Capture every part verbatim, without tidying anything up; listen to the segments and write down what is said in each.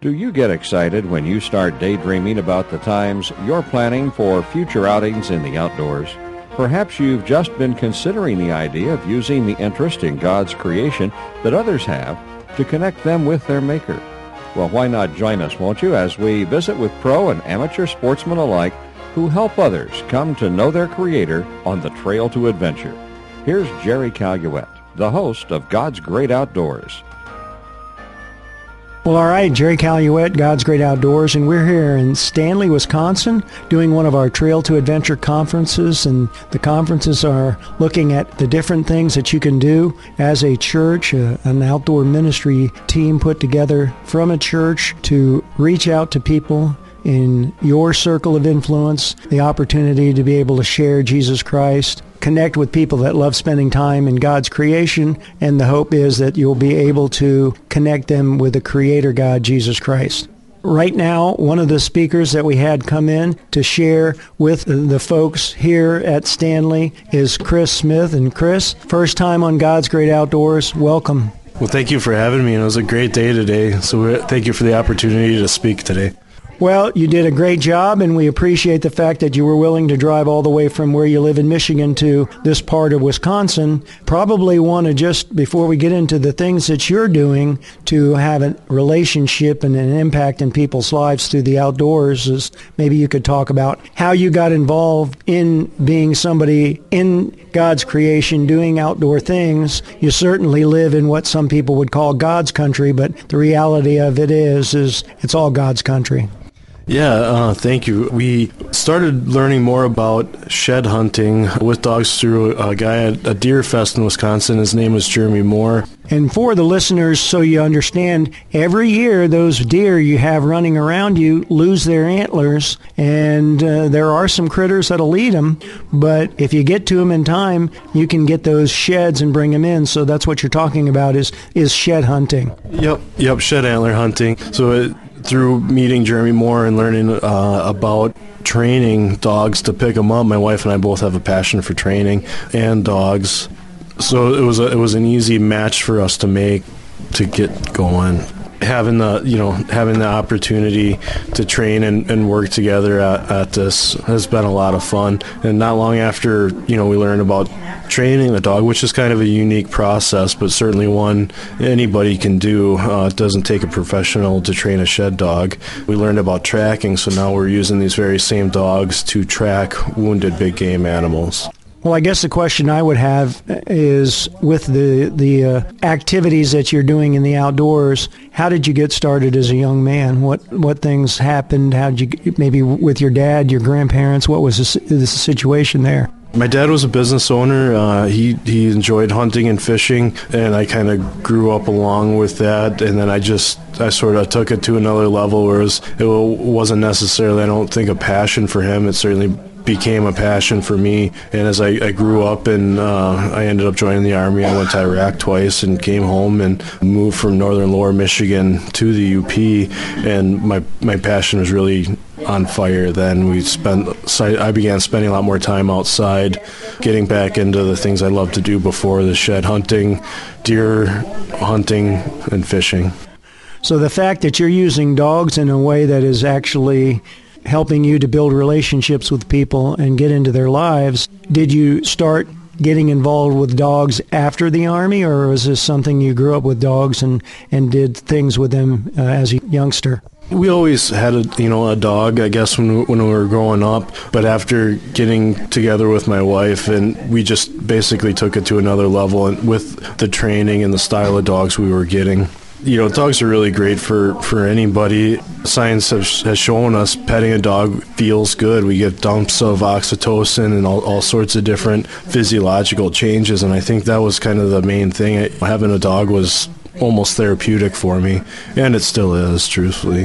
Do you get excited when you start daydreaming about the times you're planning for future outings in the outdoors? Perhaps you've just been considering the idea of using the interest in God's creation that others have to connect them with their Maker. Well, why not join us, won't you, as we visit with pro and amateur sportsmen alike who help others come to know their Creator on the trail to adventure. Here's Jerry Caluette, the host of God's Great Outdoors. Well, all right, Jerry Caluette, God's Great Outdoors, and we're here in Stanley, Wisconsin, doing one of our Trail to Adventure conferences, and the conferences are looking at the different things that you can do as a church, uh, an outdoor ministry team put together from a church to reach out to people in your circle of influence, the opportunity to be able to share Jesus Christ, connect with people that love spending time in God's creation, and the hope is that you'll be able to connect them with the Creator God, Jesus Christ. Right now, one of the speakers that we had come in to share with the folks here at Stanley is Chris Smith. And Chris, first time on God's Great Outdoors, welcome. Well, thank you for having me, and it was a great day today, so thank you for the opportunity to speak today. Well, you did a great job, and we appreciate the fact that you were willing to drive all the way from where you live in Michigan to this part of Wisconsin. Probably want to just, before we get into the things that you're doing to have a relationship and an impact in people's lives through the outdoors, is maybe you could talk about how you got involved in being somebody in God's creation, doing outdoor things. You certainly live in what some people would call God's country, but the reality of it is, is it's all God's country. Yeah, uh, thank you. We started learning more about shed hunting with dogs through a guy at a deer fest in Wisconsin. His name was Jeremy Moore. And for the listeners, so you understand, every year those deer you have running around you lose their antlers, and uh, there are some critters that'll eat them, but if you get to them in time, you can get those sheds and bring them in. So that's what you're talking about is, is shed hunting. Yep, yep, shed antler hunting. So it, through meeting Jeremy Moore and learning uh, about training dogs to pick them up, my wife and I both have a passion for training and dogs. So it was a, it was an easy match for us to make to get going. Having the you know having the opportunity to train and, and work together at, at this has been a lot of fun. And not long after you know we learned about training the dog, which is kind of a unique process, but certainly one anybody can do. Uh, it doesn't take a professional to train a shed dog. We learned about tracking, so now we're using these very same dogs to track wounded big game animals. Well, I guess the question I would have is, with the the uh, activities that you're doing in the outdoors, how did you get started as a young man? What what things happened? How did you, maybe with your dad, your grandparents, what was the, the situation there? My dad was a business owner. Uh, he he enjoyed hunting and fishing, and I kind of grew up along with that. And then I just I sort of took it to another level, where it, was, it wasn't necessarily, I don't think, a passion for him. It certainly became a passion for me. And as I, I grew up and uh, I ended up joining the Army, I went to Iraq twice and came home and moved from northern Lower Michigan to the U P. And my my passion was really on fire then. We spent I began spending a lot more time outside, getting back into the things I loved to do before, the shed hunting, deer hunting, and fishing. So the fact that you're using dogs in a way that is actually helping you to build relationships with people and get into their lives, did you start getting involved with dogs after the Army, or was this something you grew up with dogs and, and did things with them uh, as a youngster? We always had a you know a dog, I guess, when we, when we were growing up. But after getting together with my wife, and we just basically took it to another level, and with the training and the style of dogs we were getting. You know, dogs are really great for, for anybody. Science has, has shown us petting a dog feels good. We get dumps of oxytocin and all, all sorts of different physiological changes, and I think that was kind of the main thing. Having a dog was almost therapeutic for me, and it still is, truthfully.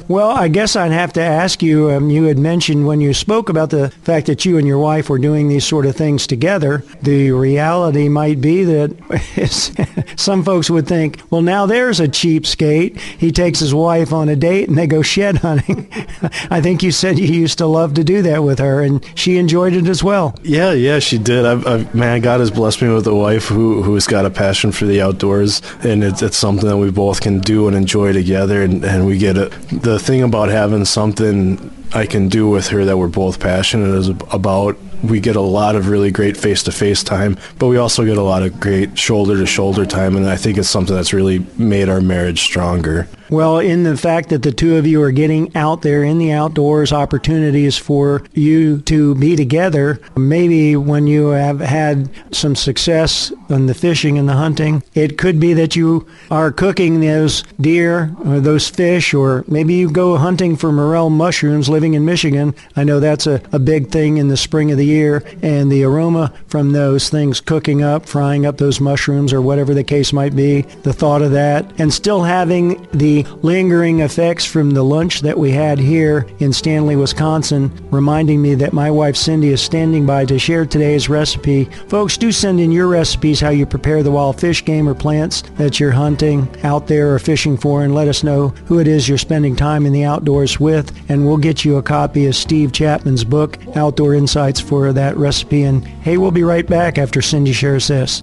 Well, I guess I'd have to ask you, um, you had mentioned when you spoke about the fact that you and your wife were doing these sort of things together, the reality might be that some folks would think, well, now there's a cheapskate. He takes his wife on a date and they go shed hunting. I think you said you used to love to do that with her, and she enjoyed it as well. Yeah, yeah, she did. I've, I've, man, God has blessed me with a wife who, who's got a passion for the outdoors, and it's, it's something that we both can do and enjoy together, and, and we get it. The thing about having something I can do with her that we're both passionate is about, we get a lot of really great face-to-face time, but we also get a lot of great shoulder-to-shoulder time, and I think it's something that's really made our marriage stronger. Well, in the fact that the two of you are getting out there in the outdoors, opportunities for you to be together, maybe when you have had some success in the fishing and the hunting, it could be that you are cooking those deer or those fish, or maybe you go hunting for morel mushrooms living in Michigan. I know that's a, a big thing in the spring of the year, and the aroma from those things cooking up, frying up those mushrooms or whatever the case might be, the thought of that, and still having the lingering effects from the lunch that we had here in Stanley, Wisconsin, reminding me that my wife Cindy is standing by to share today's recipe. Folks, do send in your recipes, how you prepare the wild fish, game, or plants that you're hunting out there or fishing for, and let us know who it is you're spending time in the outdoors with, and we'll get you a copy of Steve Chapman's book, Outdoor Insights, for that recipe. And hey, we'll be right back after Cindy shares this.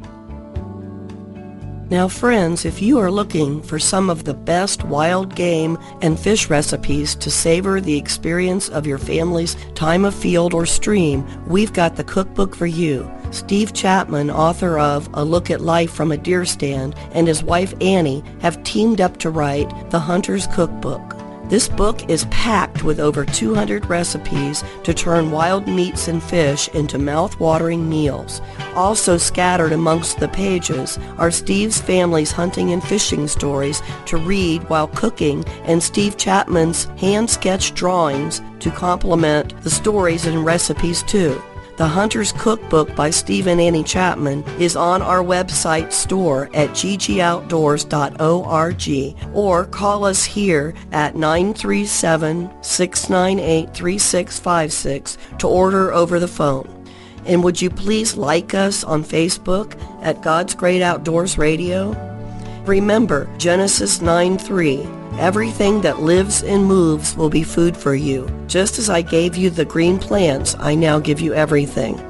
Now, friends, if you are looking for some of the best wild game and fish recipes to savor the experience of your family's time of field or stream, we've got the cookbook for you. Steve Chapman, author of A Look at Life from a Deer Stand, and his wife Annie have teamed up to write The Hunter's Cookbook. This book is packed with over two hundred recipes to turn wild meats and fish into mouth-watering meals. Also scattered amongst the pages are Steve's family's hunting and fishing stories to read while cooking, and Steve Chapman's hand-sketched drawings to complement the stories and recipes too. The Hunter's Cookbook by Steve and Annie Chapman is on our website store at g g outdoors dot org, or call us here at nine three seven, six nine eight, three six five six to order over the phone. And would you please like us on Facebook at God's Great Outdoors Radio? Remember Genesis nine three. Everything that lives and moves will be food for you. Just as I gave you the green plants, I now give you everything.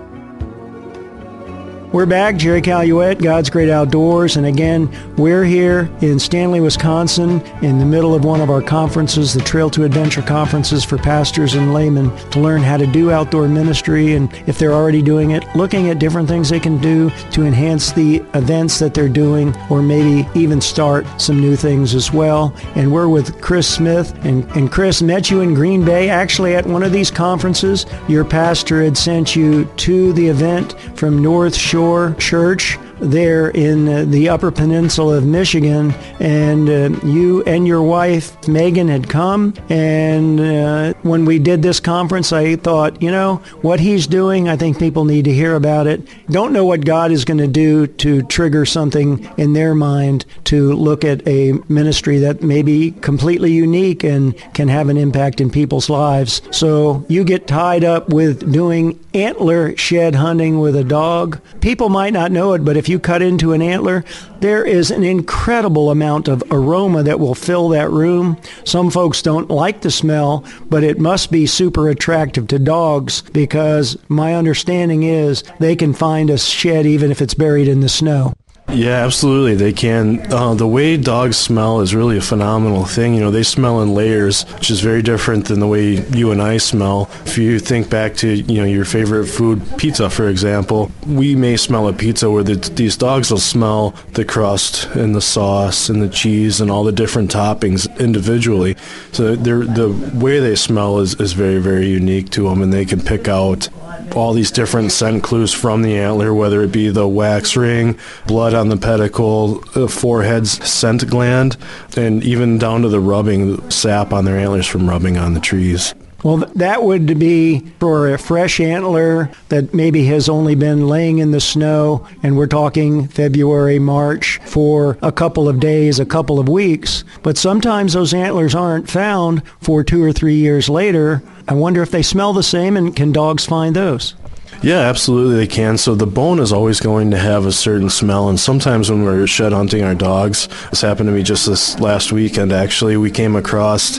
We're back, Jerry Caluette, God's Great Outdoors, and again, we're here in Stanley, Wisconsin, in the middle of one of our conferences, the Trail to Adventure conferences for pastors and laymen, to learn how to do outdoor ministry, and if they're already doing it, looking at different things they can do to enhance the events that they're doing, or maybe even start some new things as well. And we're with Chris Smith, and, and Chris met you in Green Bay, actually at one of these conferences. Your pastor had sent you to the event from North Shore Church there in uh, the Upper Peninsula of Michigan, and uh, you and your wife Megan had come, and uh, when we did this conference, I thought, you know, what he's doing, I think people need to hear about it. Don't know what God is going to do to trigger something in their mind to look at a ministry that may be completely unique and can have an impact in people's lives. So you get tied up with doing antler shed hunting with a dog. People might not know it, but if you cut into an antler, there is an incredible amount of aroma that will fill that room. Some folks don't like the smell, but it must be super attractive to dogs, because my understanding is they can find a shed even if it's buried in the snow. Yeah, absolutely. They can. Uh, the way dogs smell is really a phenomenal thing. You know, they smell in layers, which is very different than the way you and I smell. If you think back to, you know, your favorite food, pizza, for example, we may smell a pizza where the, these dogs will smell the crust and the sauce and the cheese and all the different toppings individually. So the way they smell is, is very, very unique to them, and they can pick out all these different scent clues from the antler, whether it be the wax ring, blood on the pedicle, the forehead's scent gland, and even down to the rubbing, the sap on their antlers from rubbing on the trees. Well, that would be for a fresh antler that maybe has only been laying in the snow, and we're talking February, March, for a couple of days, a couple of weeks. But sometimes those antlers aren't found for two or three years later. I wonder if they smell the same, and can dogs find those? Yeah, absolutely they can. So the bone is always going to have a certain smell, and sometimes when we're shed hunting our dogs, this happened to me just this last weekend actually, we came across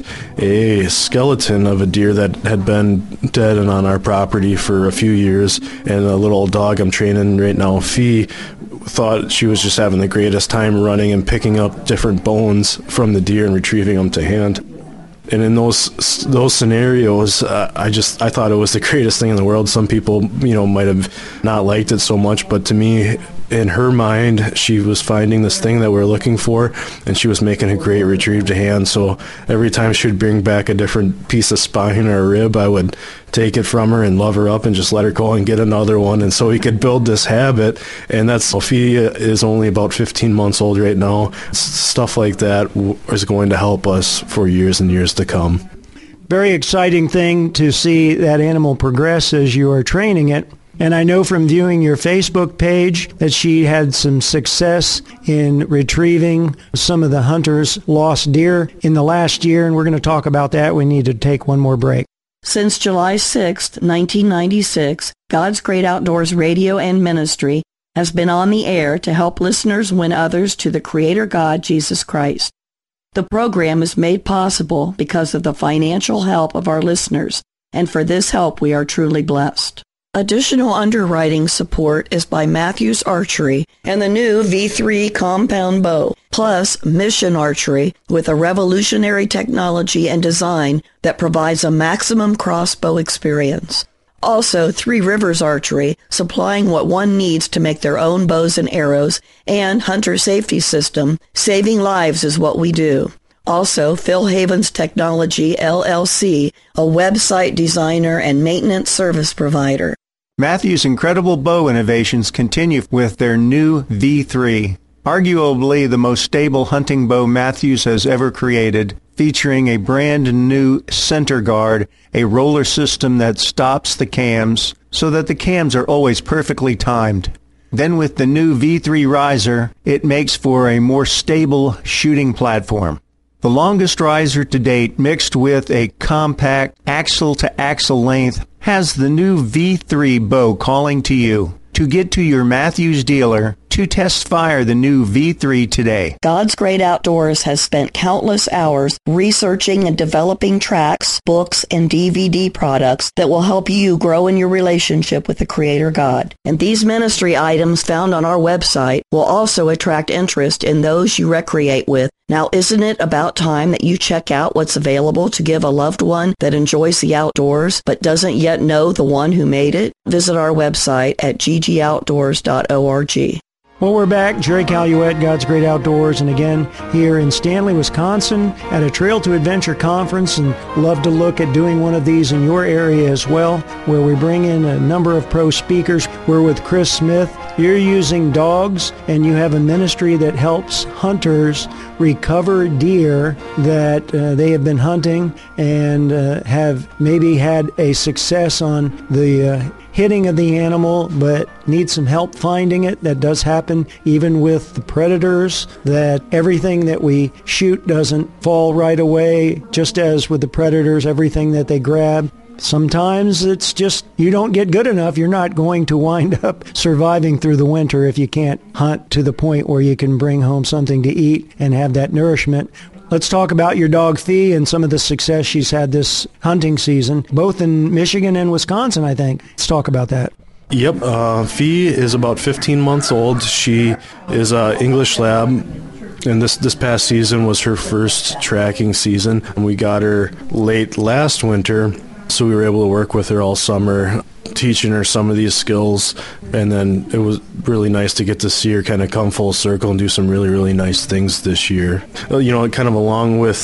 a skeleton of a deer that had been dead and on our property for a few years, and a little dog I'm training right now, Fee, thought she was just having the greatest time running and picking up different bones from the deer and retrieving them to hand. And in those those scenarios, uh, I just I thought it was the greatest thing in the world. Some people, you know, might have not liked it so much, but to me, in her mind, she was finding this thing that we're looking for, and she was making a great retrieve to hand. So every time she would bring back a different piece of spine or a rib, I would take it from her and love her up and just let her go and get another one. And so we could build this habit. And that's, Sophia is only about fifteen months old right now. Stuff like that is going to help us for years and years to come. Very exciting thing to see that animal progress as you are training it. And I know from viewing your Facebook page that she had some success in retrieving some of the hunters' lost deer in the last year, and we're going to talk about that. We need to take one more break. Since July sixth, nineteen ninety-six, God's Great Outdoors Radio and Ministry has been on the air to help listeners win others to the Creator God, Jesus Christ. The program is made possible because of the financial help of our listeners, and for this help we are truly blessed. Additional underwriting support is by Matthews Archery and the new V three compound bow, plus Mission Archery with a revolutionary technology and design that provides a maximum crossbow experience. Also, Three Rivers Archery, supplying what one needs to make their own bows and arrows, and Hunter Safety System, saving lives is what we do. Also, Phil Havens Technology, L L C, a website designer and maintenance service provider. Matthews' incredible bow innovations continue with their new V three, arguably the most stable hunting bow Matthews has ever created, featuring a brand new center guard, a roller system that stops the cams so that the cams are always perfectly timed. Then with the new V three riser, it makes for a more stable shooting platform. The longest riser to date, mixed with a compact axle-to-axle length, has the new V three bow calling to you. To get to your Matthews dealer to test fire the new V three today. God's Great Outdoors has spent countless hours researching and developing tracks, books, and D V D products that will help you grow in your relationship with the Creator God. And these ministry items found on our website will also attract interest in those you recreate with. Now, isn't it about time that you check out what's available to give a loved one that enjoys the outdoors but doesn't yet know the one who made it? Visit our website at g g outdoors dot org. Well, we're back. Jerry Caluette, God's Great Outdoors, and again here in Stanley, Wisconsin at a Trail to Adventure conference, and love to look at doing one of these in your area as well, where we bring in a number of pro speakers. We're with Chris Smith. You're using dogs, and you have a ministry that helps hunters recover deer that uh, they have been hunting and uh, have maybe had a success on the uh, hitting of the animal, but need some help finding it. That does happen even with the predators, that everything that we shoot doesn't fall right away, just as with the predators, everything that they grab. Sometimes it's just you don't get good enough. You're not going to wind up surviving through the winter if you can't hunt to the point where you can bring home something to eat and have that nourishment. Let's talk about your dog Fee and some of the success she's had this hunting season, both in Michigan and Wisconsin, I think. Let's talk about that. Yep, uh, Fee is about fifteen months old. She is an English lab, and this, this past season was her first tracking season. And we got her late last winter, so we were able to work with her all summer, teaching her some of these skills, and then it was really nice to get to see her kind of come full circle and do some really, really nice things this year. You know, kind of along with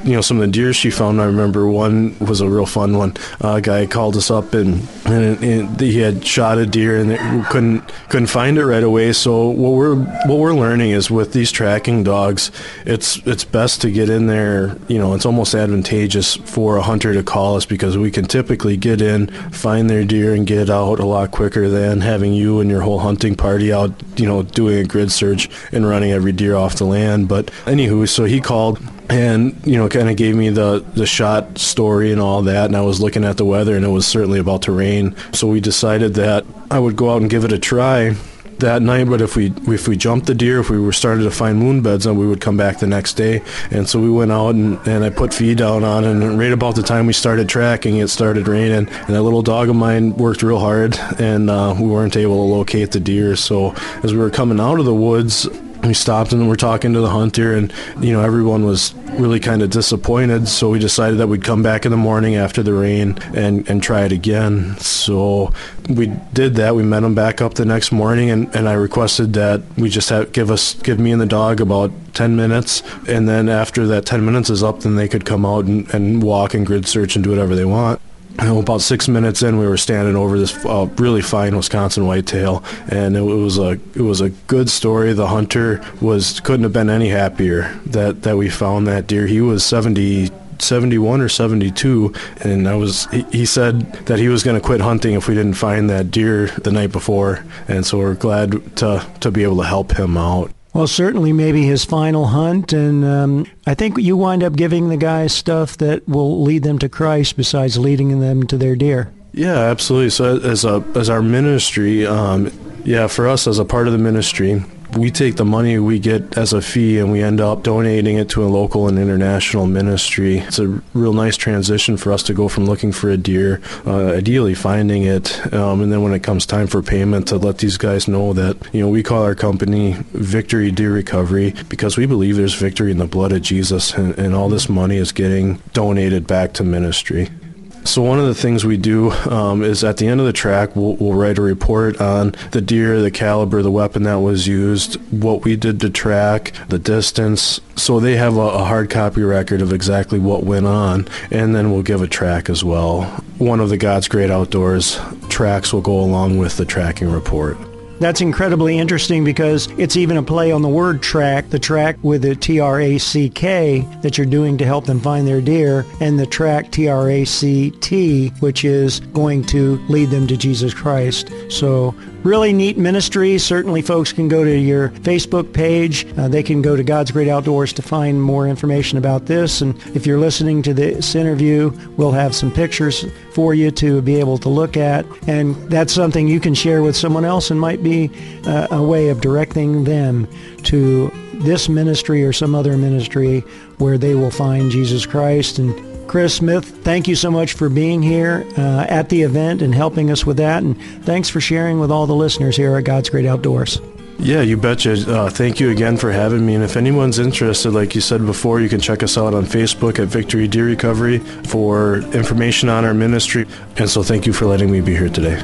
you know, some of the deer she found. I remember one was a real fun one. Uh, a guy called us up and, and, and he had shot a deer and it, couldn't couldn't find it right away. So what we're what we're learning is with these tracking dogs, it's it's best to get in there. You know, it's almost advantageous for a hunter to call us because we can typically get in, find their deer, and get out a lot quicker than having you and your whole hunting party out, you know, doing a grid search and running every deer off the land. But anywho, so he called and, you know, kind of gave me the, the shot story and all that, and I was looking at the weather, and it was certainly about to rain. So we decided that I would go out and give it a try that night, but if we if we jumped the deer, if we were started to find moon beds, then we would come back the next day. And so we went out and, and I put feed down on, and right about the time we started tracking, it started raining, and that little dog of mine worked real hard, and uh, we weren't able to locate the deer. So as we were coming out of the woods, we stopped and we're talking to the hunter, and, you know, everyone was really kind of disappointed, so we decided that we'd come back in the morning after the rain and, and try it again. So we did that. We met him back up the next morning, and, and I requested that we just have, give us give me and the dog about ten minutes, and then after that ten minutes is up, then they could come out and, and walk and grid search and do whatever they want. You know, about six minutes in, we were standing over this uh, really fine Wisconsin whitetail, and it was a it was a good story. The hunter was couldn't have been any happier that, that we found that deer. He was seventy, seventy-one or seventy-two, and I was he, he said that he was going to quit hunting if we didn't find that deer the night before, and so we're glad to to be able to help him out. Well, certainly maybe his final hunt, and um, I think you wind up giving the guys stuff that will lead them to Christ besides leading them to their deer. Yeah, absolutely. So as a as our ministry, um, yeah, for us as a part of the ministry, we take the money we get as a fee and we end up donating it to a local and international ministry. It's a real nice transition for us to go from looking for a deer, uh, ideally finding it, um, and then when it comes time for payment, to let these guys know that, you know, we call our company Victory Deer Recovery because we believe there's victory in the blood of Jesus, and, and all this money is getting donated back to ministry. So one of the things we do um, is at the end of the track, we'll, we'll write a report on the deer, the caliber, the weapon that was used, what we did to track, the distance. So they have a, a hard copy record of exactly what went on, and then we'll give a track as well. One of the God's Great Outdoors tracks will go along with the tracking report. That's incredibly interesting because it's even a play on the word track, the track with the T R A C K that you're doing to help them find their deer, and the track T R A C T, which is going to lead them to Jesus Christ. So really neat ministry. Certainly folks can go to your Facebook page. Uh, they can go to God's Great Outdoors to find more information about this. And if you're listening to this interview, we'll have some pictures for you to be able to look at. And that's something you can share with someone else and might be uh, a way of directing them to this ministry or some other ministry where they will find Jesus Christ. And Chris Smith, thank you so much for being here uh, at the event and helping us with that. And thanks for sharing with all the listeners here at God's Great Outdoors. Yeah, you betcha. Uh, thank you again for having me. And if anyone's interested, like you said before, you can check us out on Facebook at Victory Deer Recovery for information on our ministry. And so thank you for letting me be here today.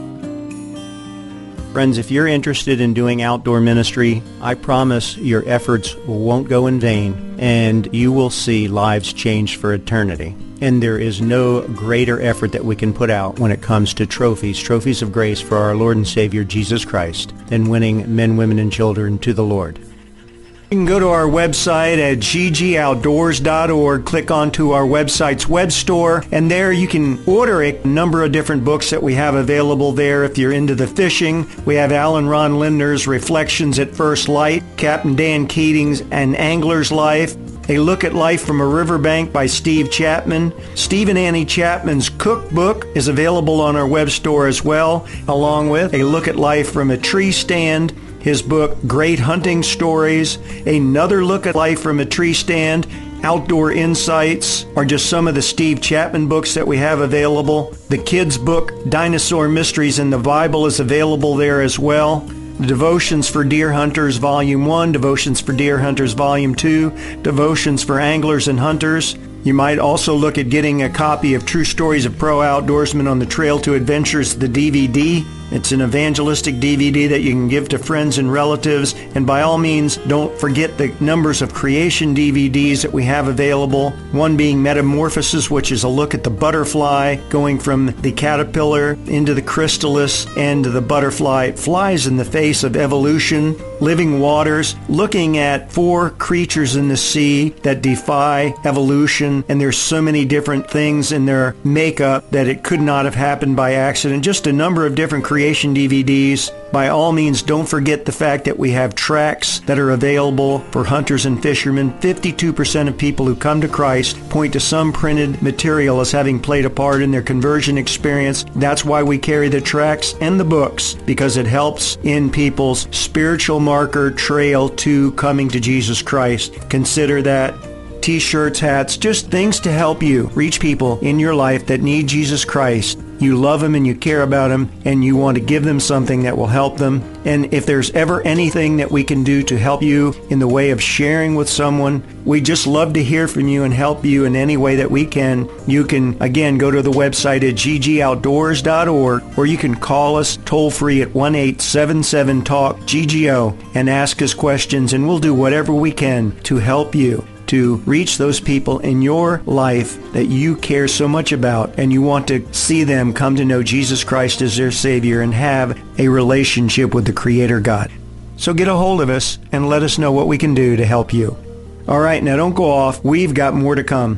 Friends, if you're interested in doing outdoor ministry, I promise your efforts won't go in vain, and you will see lives changed for eternity. And there is no greater effort that we can put out when it comes to trophies, trophies of grace for our Lord and Savior Jesus Christ, than winning men, women, and children to the Lord. You can go to our website at g g outdoors dot org, click onto our website's web store, and there you can order a number of different books that we have available there. If you're into the fishing, we have Alan Ron Lindner's Reflections at First Light, Captain Dan Keating's An Angler's Life, A Look at Life from a Riverbank by Steve Chapman. Steve and Annie Chapman's cookbook is available on our web store as well, along with A Look at Life from a Tree Stand, his book, Great Hunting Stories, Another Look at Life from a Tree Stand, Outdoor Insights, are just some of the Steve Chapman books that we have available. The kids' book, Dinosaur Mysteries in the Bible, is available there as well. The Devotions for Deer Hunters Volume one, Devotions for Deer Hunters Volume two, Devotions for Anglers and Hunters. You might also look at getting a copy of True Stories of Pro Outdoorsmen on the Trail to Adventures, the D V D. It's an evangelistic D V D that you can give to friends and relatives. And by all means, don't forget the numbers of creation D V Ds that we have available. One being Metamorphosis, which is a look at the butterfly going from the caterpillar into the chrysalis and the butterfly. It flies in the face of evolution. Living Waters, looking at four creatures in the sea that defy evolution. And there's so many different things in their makeup that it could not have happened by accident. Just a number of different creation D V Ds. By all means, don't forget the fact that we have tracts that are available for hunters and fishermen. fifty-two percent of people who come to Christ point to some printed material as having played a part in their conversion experience. That's why we carry the tracts and the books, because it helps in people's spiritual marker trail to coming to Jesus Christ. Consider that. T-shirts, hats, just things to help you reach people in your life that need Jesus Christ. You love them and you care about them, and you want to give them something that will help them. And if there's ever anything that we can do to help you in the way of sharing with someone, we just love to hear from you and help you in any way that we can. You can, again, go to the website at g g outdoors dot org, or you can call us toll-free at one eight seven seven talk G G O and ask us questions, and we'll do whatever we can to help you to reach those people in your life that you care so much about, and you want to see them come to know Jesus Christ as their Savior and have a relationship with the Creator God. So get a hold of us and let us know what we can do to help you. All right, now don't go off. We've got more to come.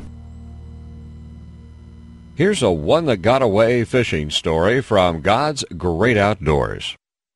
Here's a one that got away fishing story from God's Great Outdoors.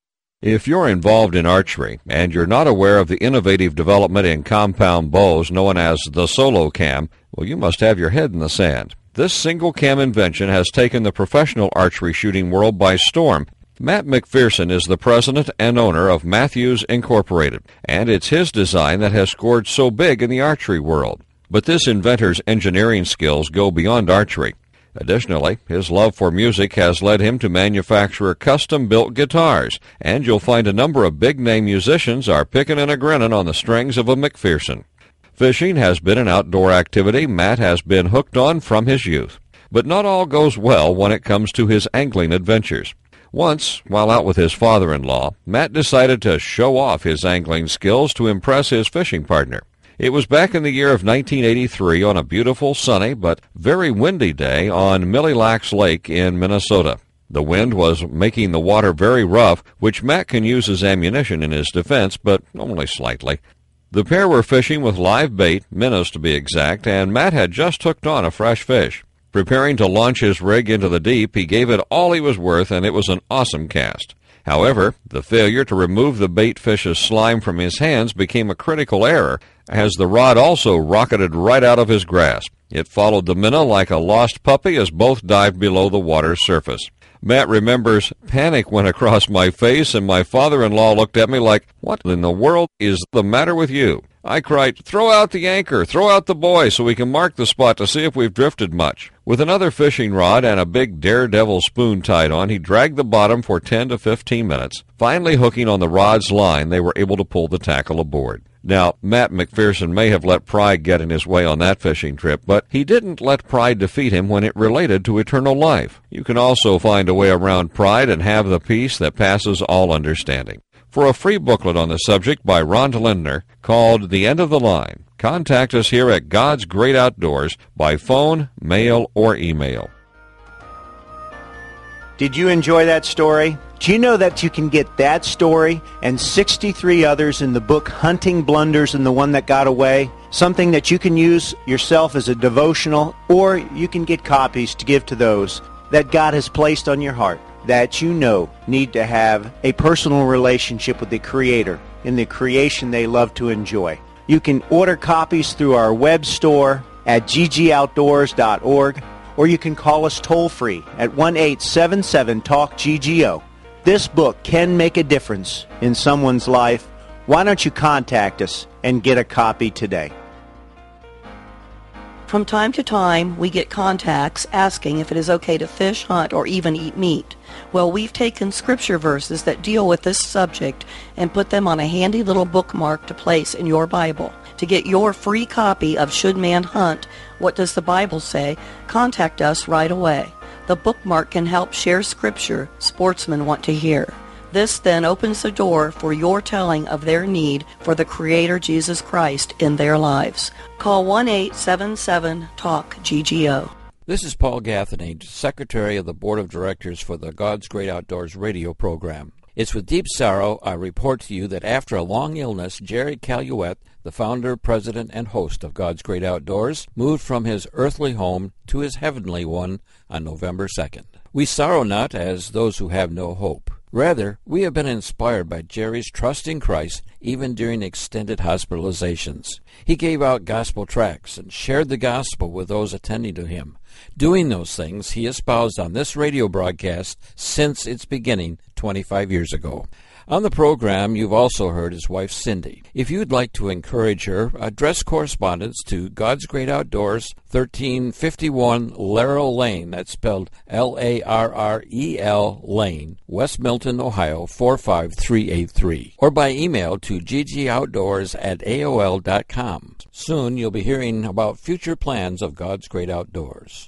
If you're involved in archery and you're not aware of the innovative development in compound bows known as the Solo Cam, well, you must have your head in the sand. This single cam invention has taken the professional archery shooting world by storm. Matt McPherson is the president and owner of Matthews Incorporated, and it's his design that has scored so big in the archery world. But this inventor's engineering skills go beyond archery. Additionally, his love for music has led him to manufacture custom-built guitars, and you'll find a number of big-name musicians are picking and a-grinning on the strings of a McPherson. Fishing has been an outdoor activity Matt has been hooked on from his youth. But not all goes well when it comes to his angling adventures. Once, while out with his father-in-law, Matt decided to show off his angling skills to impress his fishing partner. It was back in the year of nineteen eighty-three on a beautiful, sunny, but very windy day on Mille Lacs Lake in Minnesota. The wind was making the water very rough, which Matt can use as ammunition in his defense, but only slightly. The pair were fishing with live bait, minnows to be exact, and Matt had just hooked on a fresh fish. Preparing to launch his rig into the deep, he gave it all he was worth, and it was an awesome cast. However, the failure to remove the bait fish's slime from his hands became a critical error, as the rod also rocketed right out of his grasp. It followed the minnow like a lost puppy as both dived below the water's surface. Matt remembers, "Panic went across my face, and my father-in-law looked at me like, 'What in the world is the matter with you?' I cried, 'Throw out the anchor, throw out the buoy so we can mark the spot to see if we've drifted much.' With another fishing rod and a big daredevil spoon tied on, he dragged the bottom for ten to fifteen minutes. Finally hooking on the rod's line, they were able to pull the tackle aboard. Now, Matt McPherson may have let pride get in his way on that fishing trip, but he didn't let pride defeat him when it related to eternal life. You can also find a way around pride and have the peace that passes all understanding. For a free booklet on the subject by Rhonda Lindner called The End of the Line, contact us here at God's Great Outdoors by phone, mail, or email. Did you enjoy that story? Do you know that you can get that story and sixty-three others in the book Hunting Blunders and the One That Got Away? Something that you can use yourself as a devotional, or you can get copies to give to those that God has placed on your heart, that you know need to have a personal relationship with the Creator in the creation they love to enjoy. You can order copies through our web store at g g outdoors dot org, or you can call us toll-free at one eight seven seven talk G G O. This book can make a difference in someone's life. Why don't you contact us and get a copy today? From time to time, we get contacts asking if it is okay to fish, hunt, or even eat meat. Well, we've taken scripture verses that deal with this subject and put them on a handy little bookmark to place in your Bible. To get your free copy of Should Man Hunt? What Does the Bible Say? Contact us right away. The bookmark can help share scripture sportsmen want to hear. This then opens the door for your telling of their need for the Creator Jesus Christ in their lives. Call one eight seven seven talk G G O. This is Paul Gaffney, Secretary of the Board of Directors for the God's Great Outdoors radio program. It's with deep sorrow I report to you that after a long illness, Jerry Caluette, the founder, president, and host of God's Great Outdoors, moved from his earthly home to his heavenly one on November second. We sorrow not as those who have no hope. Rather, we have been inspired by Jerry's trust in Christ even during extended hospitalizations. He gave out gospel tracts and shared the gospel with those attending to him. Doing those things he espoused on this radio broadcast since its beginning twenty-five years ago. On the program, you've also heard his wife, Cindy. If you'd like to encourage her, address correspondence to God's Great Outdoors, thirteen fifty-one Laurel Lane, that's spelled L A R R E L Lane, West Milton, Ohio, four five three eight three, or by email to g g outdoors at A O L dot com. Soon you'll be hearing about future plans of God's Great Outdoors.